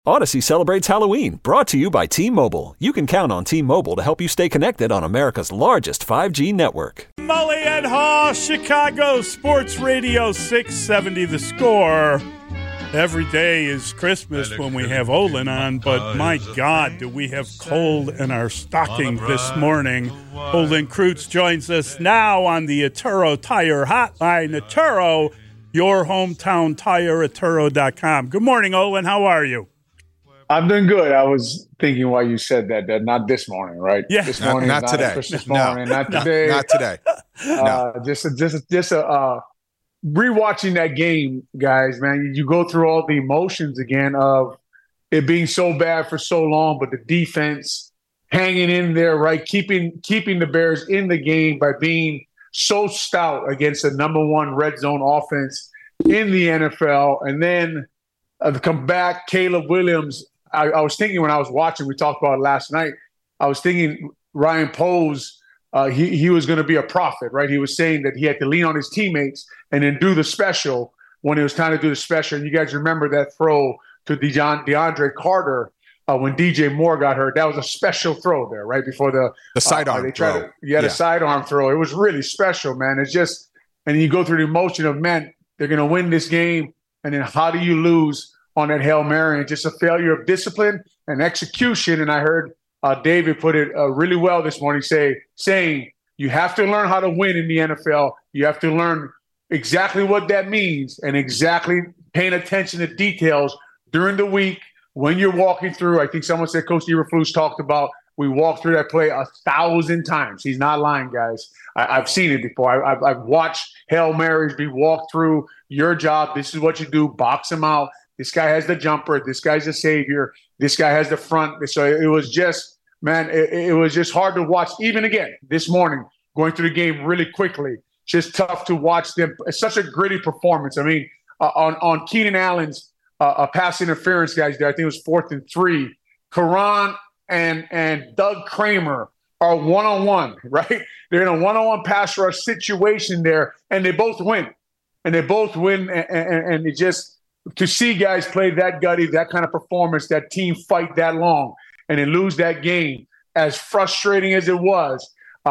Odyssey celebrates Halloween, brought to you by T-Mobile. You can count on T-Mobile to help you stay connected on America's largest 5G network. Mully and Haw, Chicago Sports Radio 670 The Score. Every day is Christmas when we have Olin on, but my God, do we have coal in our stocking this morning. Olin Kreutz joins us now on the Atturo Tire Hotline. Atturo, your hometown tire, Atturo.com. Good morning, Olin. How are you? I'm doing good. I was thinking why you said that not this morning, right? Yeah. This morning, not today. Christmas morning, not today. Not today. Just rewatching that game, guys, man, you go through all the emotions again of it being so bad for so long, but the defense hanging in there, right? Keeping the Bears in the game by being so stout against the number one red zone offense in the NFL. And then come back, Caleb Williams. I was thinking when I was watching, we talked about it last night, I was thinking Ryan Poles, he was going to be a prophet, right? He was saying that he had to lean on his teammates and then do the special when it was time to do the special. And you guys remember that throw to DeAndre Carter when DJ Moore got hurt. That was a special throw there, right? Before the sidearm throw. The sidearm throw. It was really special, man. It's just – and you go through the emotion of, man, they're going to win this game, and then how do you lose on that Hail Mary? And just a failure of discipline and execution. And I heard David put it really well this morning, saying you have to learn how to win in the NFL. You have to learn exactly what that means and exactly paying attention to details during the week when you're walking through. I think someone said Coach Eberflus talked about we walked through that play 1,000 times. He's not lying, guys. I've seen it before. I've watched Hail Marys be walked through. Your job, this is what you do, box them out. This guy has the jumper. This guy's the savior. This guy has the front. So it was just, man, it was just hard to watch. Even again, this morning, going through the game really quickly, just tough to watch them. It's such a gritty performance. I mean, on Keenan Allen's pass interference, guys, there, I think it was 4th and 3. Karan and Doug Kramer are one-on-one, right? They're in a one-on-one pass rush situation there, and they both win. And it just – to see guys play that gutty, that kind of performance, that team fight that long, and then lose that game, as frustrating as it was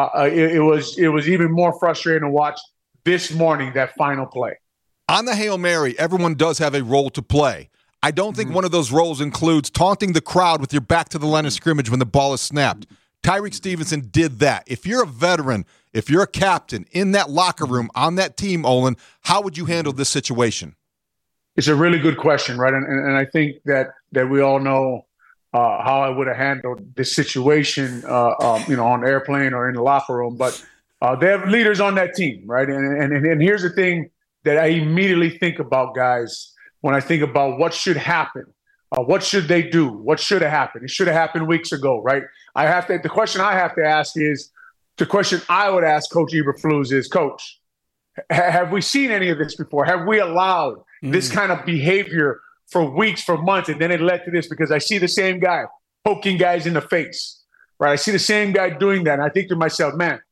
even more frustrating to watch this morning, that final play. On the Hail Mary, everyone does have a role to play. I don't think one of those roles includes taunting the crowd with your back to the line of scrimmage when the ball is snapped. Tyreek Stevenson did that. If you're a veteran, if you're a captain in that locker room on that team, Olin, how would you handle this situation? It's a really good question, right? And I think that we all know how I would have handled this situation, on the airplane or in the locker room. But they have leaders on that team, right? And here's the thing that I immediately think about, guys, when I think about what should happen. What should they do? What should have happened? It should have happened weeks ago, right? The question I have to ask is, the question I would ask Coach Eberflus is, Coach, have we seen any of this before? Have we allowed this kind of behavior for weeks, for months, and then it led to this? Because I see the same guy poking guys in the face, right? I see the same guy doing that, and I think to myself, man,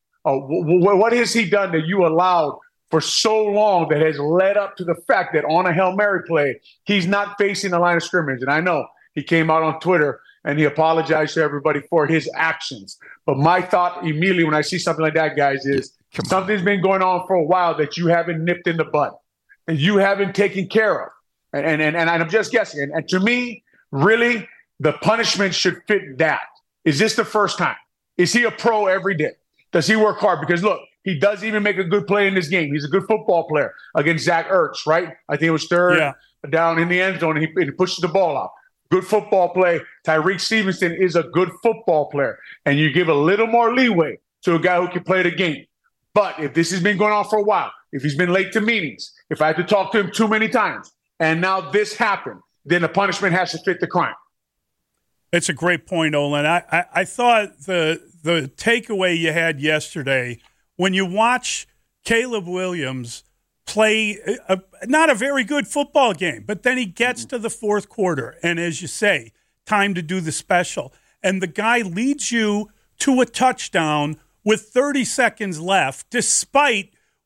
what has he done that you allowed for so long that has led up to the fact that on a Hail Mary play, he's not facing the line of scrimmage? And I know he came out on Twitter and he apologized to everybody for his actions. But my thought immediately when I see something like that, guys, is something's been going on for a while that you haven't nipped in the bud and you haven't taken care of. And I'm just guessing. And to me, really, the punishment should fit that. Is this the first time? Is he a pro every day? Does he work hard? Because, look, he does even make a good play in this game. He's a good football player against Zach Ertz, right? I think it was third down in the end zone, and he pushes the ball out. Good football play. Tyreek Stevenson is a good football player, and you give a little more leeway to a guy who can play the game. But if this has been going on for a while, if he's been late to meetings, if I had to talk to him too many times, and now this happened, then the punishment has to fit the crime. It's a great point, Olin. I thought the takeaway you had yesterday, when you watch Caleb Williams play not a very good football game, but then he gets to the fourth quarter, and as you say, time to do the special, and the guy leads you to a touchdown with 30 seconds left, despite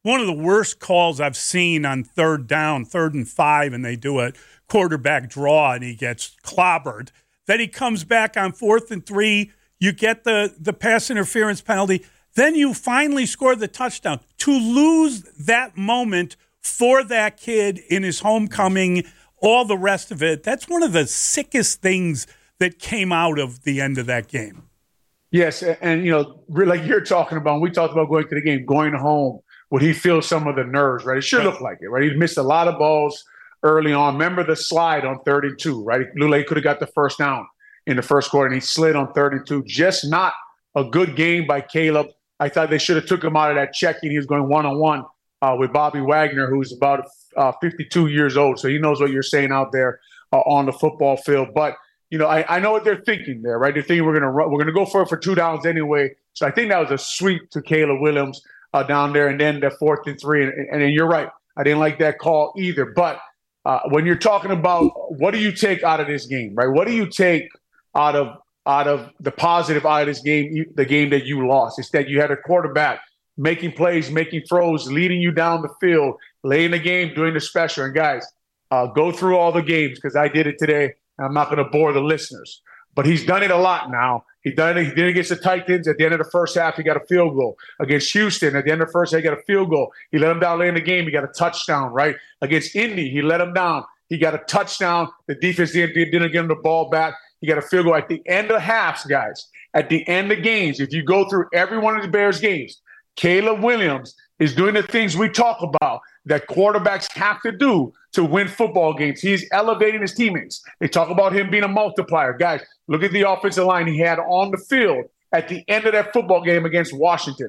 one of the worst calls I've seen on third down, 3rd and 5, and they do a quarterback draw and he gets clobbered. Then he comes back on 4th and 3. You get the pass interference penalty. Then you finally score the touchdown. To lose that moment for that kid in his homecoming, all the rest of it, that's one of the sickest things that came out of the end of that game. Yes, and, like you're talking about, we talked about going to the game, going home, would he feel some of the nerves, right? It should look like it, right? He missed a lot of balls early on. Remember the slide on 3rd and 2, right? Lule could have got the first down in the first quarter, and he slid on 3rd and 2. Just not a good game by Caleb. I thought they should have took him out of that checking. He was going one-on-one with Bobby Wagner, who's about 52 years old, so he knows what you're saying out there on the football field. But I know what they're thinking there, right? They're thinking we're gonna go for 2 downs anyway. So I think that was a sweep to Caleb Williams down there, and then the 4th and 3. And then you're right, I didn't like that call either. But when you're talking about what do you take out of this game, right? What do you take out of the positive out of this game, the game that you lost? It's that you had a quarterback making plays, making throws, leading you down the field, late in the game, doing the special. And guys, go through all the games because I did it today. I'm not going to bore the listeners, but he's done it a lot now. He did it against the Titans. At the end of the first half, he got a field goal. Against Houston, at the end of the first half, he got a field goal. He let him down late in the game. He got a touchdown, right? Against Indy, he let him down. He got a touchdown. The defense didn't give him the ball back. He got a field goal at the end of halves, guys. At the end of games, if you go through every one of the Bears games, Caleb Williams is doing the things we talk about that quarterbacks have to do to win football games. He's elevating his teammates. They talk about him being a multiplier. Guys, look at the offensive line he had on the field at the end of that football game against Washington.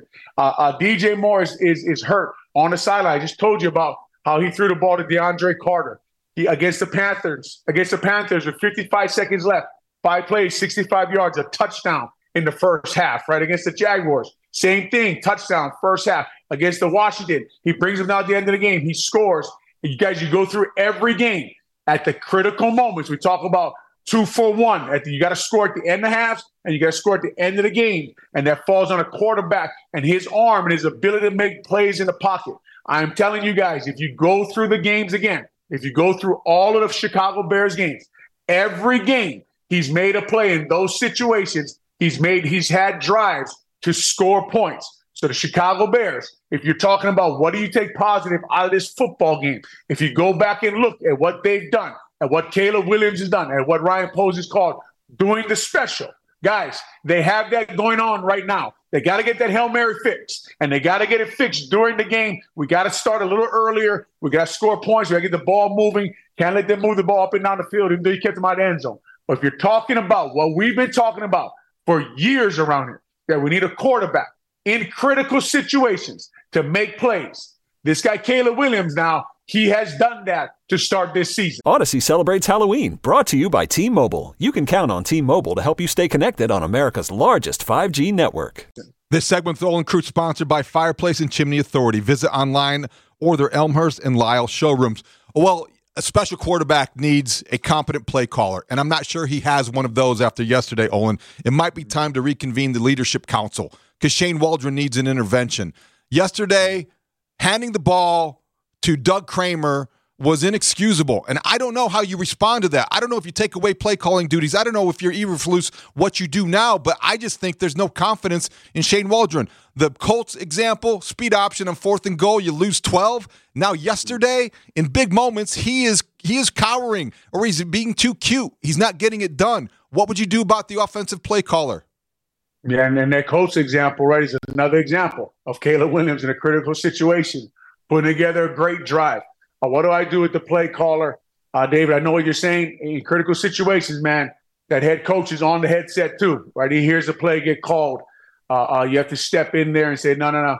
DJ Moore is hurt on the sideline. I just told you about how he threw the ball to DeAndre Carter. Against the Panthers with 55 seconds left, 5 plays, 65 yards, a touchdown in the first half, right? Against the Jaguars, same thing, touchdown, first half. Against the Washington, he brings them down at the end of the game. He scores. You guys, you go through every game at the critical moments. We talk about 2 for 1. You got to score at the end of halves, and you got to score at the end of the game. And that falls on a quarterback and his arm and his ability to make plays in the pocket. I'm telling you guys, if you go through the games again, if you go through all of the Chicago Bears games, every game he's made a play in those situations. He's had drives to score points. So the Chicago Bears, if you're talking about what do you take positive out of this football game, if you go back and look at what they've done, at what Caleb Williams has done, and what Ryan Poles has called doing the special, guys, they have that going on right now. They got to get that Hail Mary fixed, and they got to get it fixed during the game. We got to start a little earlier. We got to score points. We got to get the ball moving. Can't let them move the ball up and down the field, even though you kept them out of the end zone. But if you're talking about what we've been talking about for years around here, that we need a quarterback in critical situations to make plays. This guy, Caleb Williams, now, he has done that to start this season. Odyssey celebrates Halloween, brought to you by T-Mobile. You can count on T-Mobile to help you stay connected on America's largest 5G network. This segment with Olin Kreutz sponsored by Fireplace and Chimney Authority. Visit online or their Elmhurst and Lisle showrooms. Well, a special quarterback needs a competent play caller, and I'm not sure he has one of those after yesterday, Olin. It might be time to reconvene the leadership council because Shane Waldron needs an intervention. Yesterday, handing the ball to Doug Kramer was inexcusable, and I don't know how you respond to that. I don't know if you take away play calling duties. I don't know if you're Eberflus what you do now, but I just think there's no confidence in Shane Waldron. The Colts example, speed option on 4th and goal, you lose 12. Now yesterday, in big moments, he is cowering or he's being too cute. He's not getting it done. What would you do about the offensive play caller? Yeah, and that Colts example, right, is another example of Caleb Williams in a critical situation, putting together a great drive. What do I do with the play caller? David, I know what you're saying. In critical situations, man, that head coach is on the headset too, right? He hears the play get called. You have to step in there and say, no.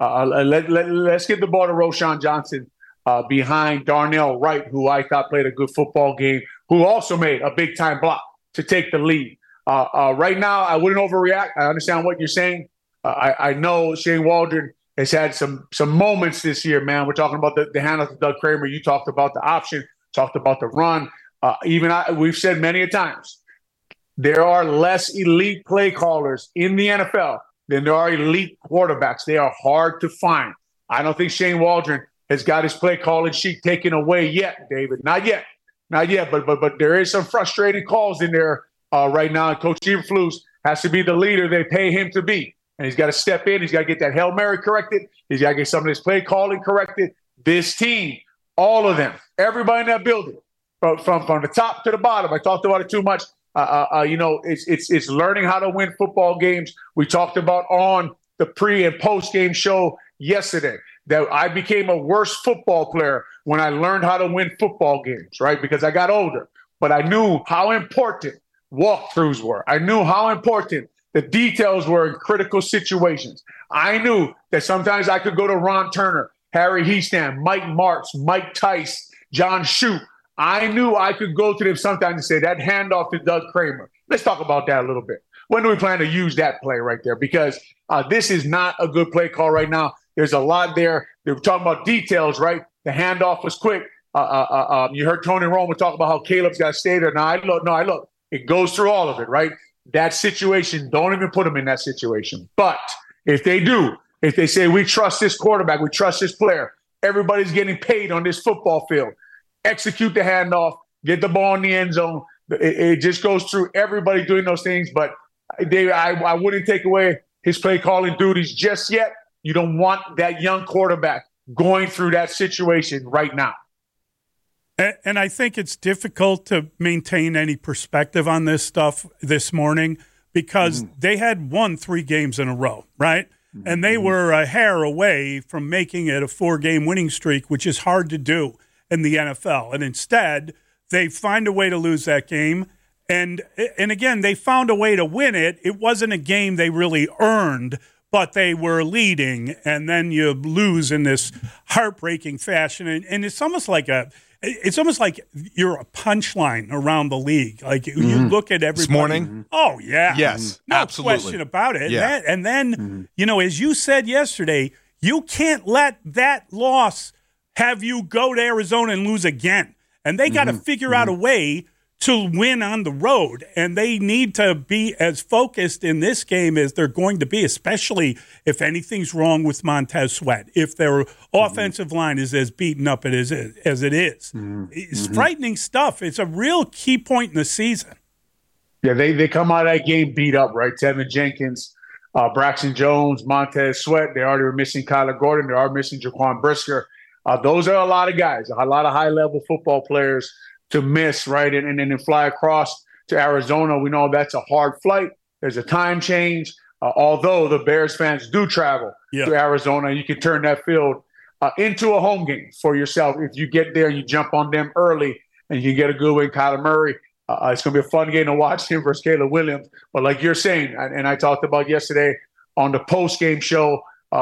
Let's get the ball to Roschon Johnson behind Darnell Wright, who I thought played a good football game, who also made a big-time block to take the lead. Right now, I wouldn't overreact. I understand what you're saying. I know Shane Waldron has had some moments this year, man. We're talking about the handoff to Doug Kramer. You talked about the option, talked about the run. We've said many a times, there are less elite play callers in the NFL than there are elite quarterbacks. They are hard to find. I don't think Shane Waldron has got his play calling sheet taken away yet, David. Not yet. But there is some frustrating calls in there right now. And Coach Eberflus has to be the leader they pay him to be. And he's got to step in. He's got to get that Hail Mary corrected. He's got to get some of his play calling corrected. This team, all of them, everybody in that building, from the top to the bottom. I talked about it too much. It's learning how to win football games. We talked about on the pre and post game show yesterday that I became a worse football player when I learned how to win football games, right? Because I got older, but I knew how important walkthroughs were. I knew how important the details were in critical situations. I knew that sometimes I could go to Ron Turner, Harry Heastam, Mike Martz, Mike Tice, John Shute. I knew I could go to them sometimes and say, that handoff to Doug Kramer. Let's talk about that a little bit. When do we plan to use that play right there? Because this is not a good play call right now. There's a lot there. They were talking about details, right? The handoff was quick. You heard Tony Romo talk about how Caleb's got to stay there. Now, I look. It goes through all of it, right? That situation, don't even put them in that situation. But if they do, if they say, we trust this quarterback, we trust this player, everybody's getting paid on this football field, execute the handoff, get the ball in the end zone. It just goes through everybody doing those things. But, David, I wouldn't take away his play calling duties just yet. You don't want that young quarterback going through that situation right now. And I think it's difficult to maintain any perspective on this stuff this morning because they had won 3 games in a row, right? And they were a hair away from making it a 4-game winning streak, which is hard to do in the NFL. And instead, they find a way to lose that game. And again, they found a way to win it. It wasn't a game they really earned, but they were leading, and then you lose in this heartbreaking fashion. And it's almost like you're a punchline around the league. Like you look at everybody. This morning? Oh, yeah. Yes, no absolutely. question about it. Yeah. And then, as you said yesterday, you can't let that loss have you go to Arizona and lose again. And they got to figure out a way to win on the road, and they need to be as focused in this game as they're going to be, especially if anything's wrong with Montez Sweat, if their offensive line is as beaten up as it is. It's frightening stuff. It's a real key point in the season. Yeah, they come out of that game beat up, right? Tevin Jenkins, Braxton Jones, Montez Sweat. They already were missing Kyler Gordon. They are missing Jaquan Brisker. Those are a lot of guys, a lot of high-level football players to miss, right, and then fly across to Arizona. We know that's a hard flight. There's a time change. Although the Bears fans do travel to Arizona, you can turn that field into a home game for yourself if you get there and you jump on them early and you get a good win. Kyler Murray, it's going to be a fun game to watch him versus Caleb Williams. But like you're saying, and I talked about yesterday on the post-game show,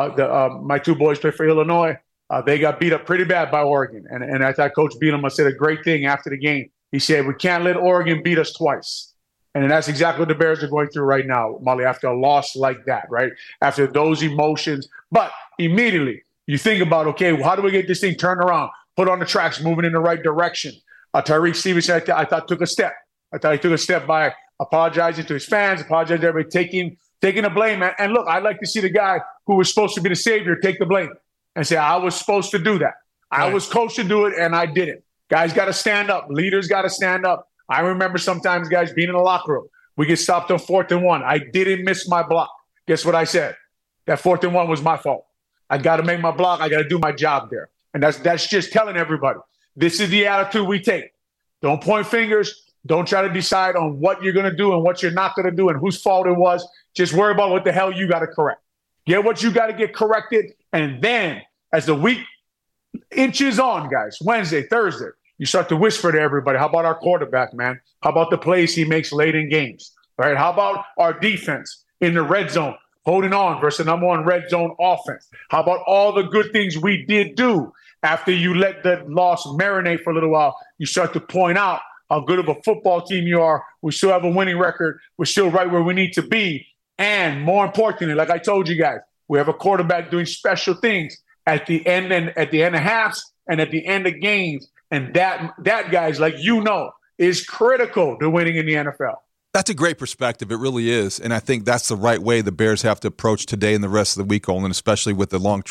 my 2 boys play for Illinois. They got beat up pretty bad by Oregon. And I thought Coach Bielema said a great thing after the game. He said, we can't let Oregon beat us twice. And that's exactly what the Bears are going through right now, Molly, after a loss like that, right? After those emotions. But immediately you think about, okay, how do we get this thing turned around, put on the tracks, moving in the right direction? Tyrique Stevenson, I thought, took a step. I thought he took a step by apologizing to his fans, apologizing to everybody, taking the blame. And look, I'd like to see the guy who was supposed to be the savior take the blame and say, I was supposed to do that. I was coached to do it, and I didn't. Guys got to stand up. Leaders got to stand up. I remember sometimes, guys, being in the locker room. We get stopped on 4th and 1. I didn't miss my block. Guess what I said? That 4th and 1 was my fault. I got to make my block. I got to do my job there. And that's just telling everybody. This is the attitude we take. Don't point fingers. Don't try to decide on what you're going to do and what you're not going to do and whose fault it was. Just worry about what the hell you got to correct. Get what you got to get corrected. And then as the week inches on, guys, Wednesday, Thursday, you start to whisper to everybody, how about our quarterback, man? How about the plays he makes late in games? Right? How about our defense in the red zone, holding on versus the number 1 red zone offense? How about all the good things we did do after you let the loss marinate for a little while? You start to point out how good of a football team you are. We still have a winning record. We're still right where we need to be. And more importantly, like I told you guys, we have a quarterback doing special things at the end of halves and at the end of games. And that guys, like is critical to winning in the NFL. That's a great perspective. It really is. And I think that's the right way the Bears have to approach today and the rest of the week, Olin, especially with the long trip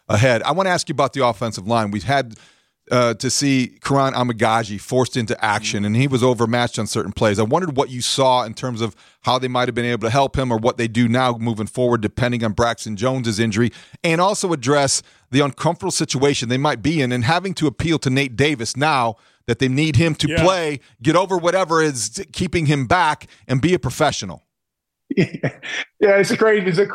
ahead. I want to ask you about the offensive line. We've had to see Karan Amagaji forced into action, and he was overmatched on certain plays. I wondered what you saw in terms of how they might have been able to help him or what they do now moving forward, depending on Braxton Jones's injury, and also address the uncomfortable situation they might be in and having to appeal to Nate Davis now that they need him to play, get over whatever is keeping him back, and be a professional. Yeah, it's a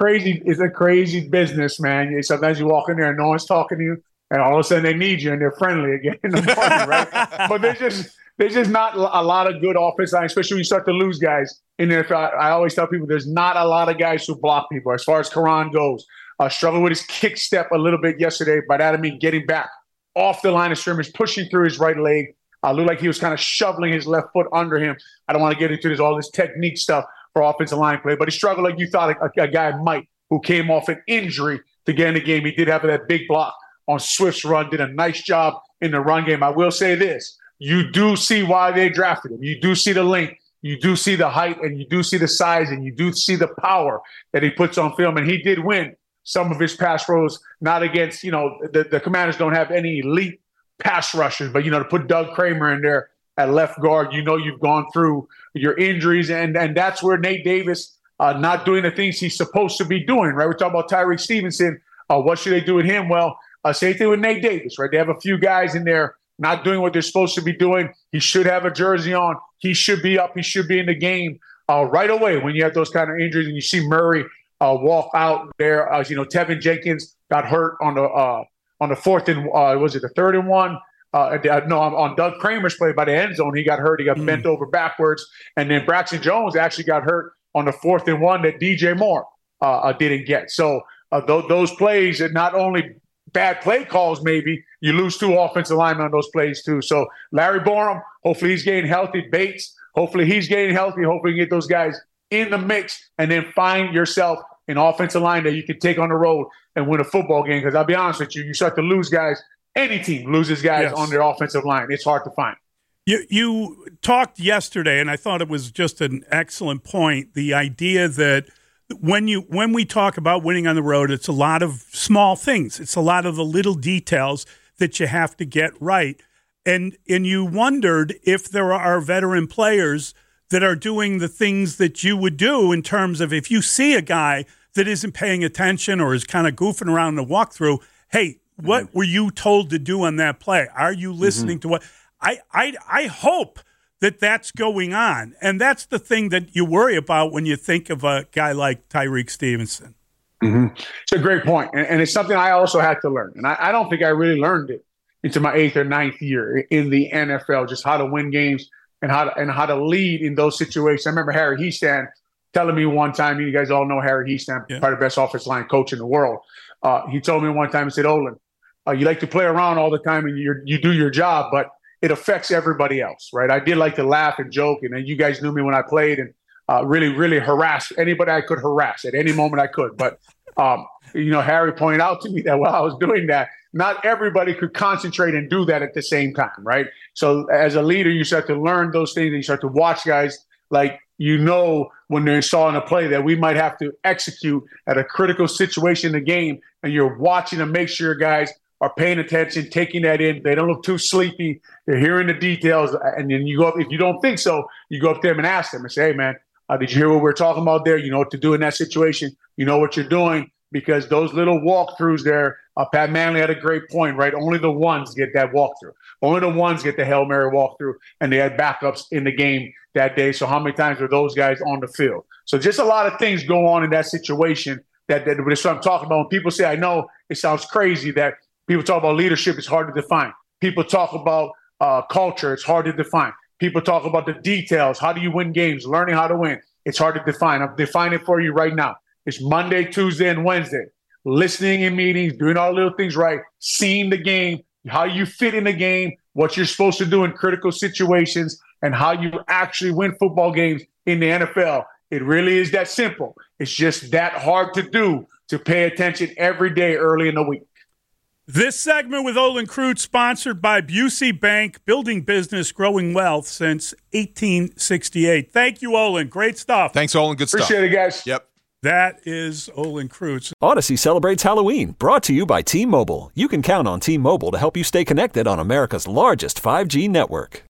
crazy business, man. Sometimes you walk in there and no one's talking to you, and all of a sudden they need you and they're friendly again in the morning, right? But there's just not a lot of good offense line, especially when you start to lose guys in there. I always tell people there's not a lot of guys who block people. As far as Karan goes, struggled with his kick step a little bit yesterday. By that I mean getting back off the line of scrimmage, pushing through his right leg. Looked like he was kind of shoveling his left foot under him. I don't want to get into all this technique stuff for offensive line play, but he struggled like you thought a guy might, who came off an injury to get in the game. He did have that big block on Swift's run, did a nice job in the run game. I will say this. You do see why they drafted him. You do see the length. You do see the height, and you do see the size, and you do see the power that he puts on film. And he did win some of his pass throws, not against, the Commanders don't have any elite pass rushers, but, to put Doug Kramer in there at left guard, you've gone through your injuries, and that's where Nate Davis not doing the things he's supposed to be doing, right? We're talking about Tyrique Stevenson. What should they do with him? Well, same thing with Nate Davis, right? They have a few guys in there not doing what they're supposed to be doing. He should have a jersey on. He should be up. He should be in the game right away when you have those kind of injuries, and you see Murray walk out there. Tevin Jenkins got hurt on the fourth and was it the 3rd and 1? On Doug Kramer's play by the end zone, he got hurt. He got bent over backwards. And then Braxton Jones actually got hurt on the 4th and 1 that DJ Moore didn't get. So those plays are not only bad play calls, maybe you lose 2 offensive linemen on those plays too. So Larry Borum, hopefully he's getting healthy. Bates, hopefully he's getting healthy. Hopefully you get those guys in the mix and then find yourself an offensive line that you can take on the road and win a football game. Because I'll be honest with you, you start to lose guys. Any team loses guys on their offensive line. It's hard to find. You talked yesterday, and I thought it was just an excellent point, the idea that when we talk about winning on the road, it's a lot of small things. It's a lot of the little details that you have to get right. And you wondered if there are veteran players that are doing the things that you would do in terms of if you see a guy that isn't paying attention or is kind of goofing around in the walkthrough, hey, what were you told to do on that play? Are you listening to what? I hope that that's going on. And that's the thing that you worry about when you think of a guy like Tyrique Stevenson. Mm-hmm. It's a great point. And it's something I also had to learn. And I don't think I really learned it into my 8th or 9th year in the NFL, just how to win games and how to lead in those situations. I remember Harry Hiestand telling me one time, you guys all know Harry Hiestand, probably the best offensive line coach in the world. He told me one time, he said, Olin, you like to play around all the time and you do your job, but it affects everybody else, right? I did like to laugh and joke, and then you guys knew me when I played and really, really harass anybody I could harass at any moment I could. But, Harry pointed out to me that while I was doing that, not everybody could concentrate and do that at the same time, right? So as a leader, you start to learn those things and you start to watch guys like, when they're installing a play that we might have to execute at a critical situation in the game, and you're watching to make sure guys are paying attention, taking that in. They don't look too sleepy. They're hearing the details. And then you go up, if you don't think so, you go up to them and ask them and say, hey, man, did you hear what we're talking about there? You know what to do in that situation. You know what you're doing, because those little walkthroughs there, Pat Manley had a great point, right? Only the ones get that walkthrough. Only the ones get the Hail Mary walkthrough, and they had backups in the game that day. So how many times were those guys on the field? So just a lot of things go on in that situation that's what I'm talking about. When people say, I know it sounds crazy that people talk about leadership, it's hard to define. People talk about culture, it's hard to define. People talk about the details. How do you win games? Learning how to win. It's hard to define. I'm defining it for you right now. It's Monday, Tuesday, and Wednesday. Listening in meetings, doing all the little things right, seeing the game, how you fit in the game, what you're supposed to do in critical situations, and how you actually win football games in the NFL. It really is that simple. It's just that hard to do, to pay attention every day early in the week. This segment with Olin Kreutz, sponsored by Busey Bank, building business, growing wealth since 1868. Thank you, Olin. Great stuff. Thanks, Olin. Good stuff. Appreciate it, guys. Yep. That is Olin Kreutz. Odyssey celebrates Halloween, brought to you by T-Mobile. You can count on T-Mobile to help you stay connected on America's largest 5G network.